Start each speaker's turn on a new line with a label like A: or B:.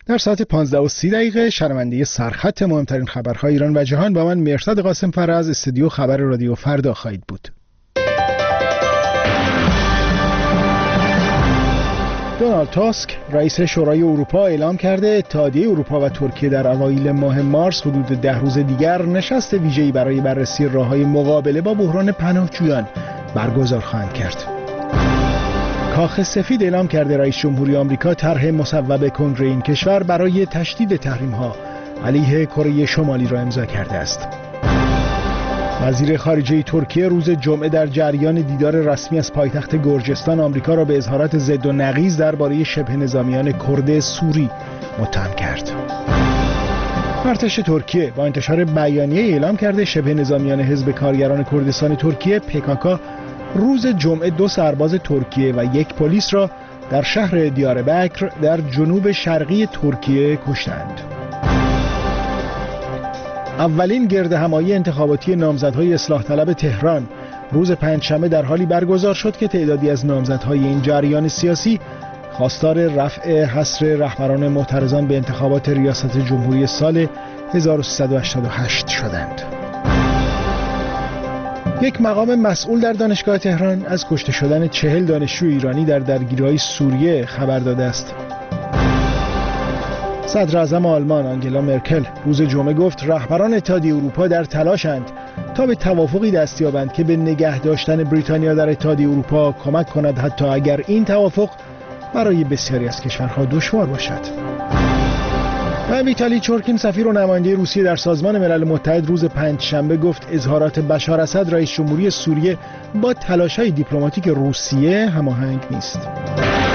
A: در ساعت 15:30 شنونده سرخط مهمترین خبرهای ایران و جهان با من مرصد قاسم فر از استودیو خبر رادیو فردا خواهید بود. دونالد تاسک رئیس شورای اروپا اعلام کرده اتحادیه اروپا و ترکیه در اوایل ماه مارس حدود 10 روز دیگر نشست ویژه‌ای برای بررسی راه‌های مقابله با بحران پناهجویان برگزار خواهند کرد. کاخ سفید اعلام کرده رئیس جمهوری آمریکا طرح مصوب کنگره این کشور برای تشدید تحریم‌ها علیه کره شمالی را امضا کرده است. وزیر خارجه ترکیه روز جمعه در جریان دیدار رسمی از پایتخت گرجستان آمریکا را به اظهارات ضد و نقیض درباره شبه نظامیان کرد سوری متهم کرد. ارتش ترکیه با انتشار بیانیه اعلام کرده شبه نظامیان حزب کارگران کردستان ترکیه PKK روز جمعه 2 سرباز ترکیه و 1 پلیس را در شهر دیاربکر در جنوب شرقی ترکیه کشتند. اولین گردهمایی انتخاباتی نامزدهای اصلاح طلب تهران روز پنجشنبه در حالی برگزار شد که تعدادی از نامزدهای این جریان سیاسی خواستار رفع حصر رهبران معترضان به انتخابات ریاست جمهوری سال 1388 شدند. یک مقام مسئول در دانشگاه تهران از کشته شدن 40 دانشجوی ایرانی در درگیری‌های سوریه خبر داده است. صدر اعظم آلمان آنگلا مرکل روز جمعه گفت رهبران اتحادیه اروپا در تلاشند تا به توافقی دست یابند که به نگه داشتن بریتانیا در اتحادیه اروپا کمک کند، حتی اگر این توافق برای بسیاری از کشورها دشوار باشد. و ویتالی چورکین سفیر و نماینده روسیه در سازمان ملل متحد روز پنجشنبه گفت اظهارات بشار اسد رئیس جمهوری سوریه با تلاش‌های دیپلماتیک روسیه هماهنگ نیست.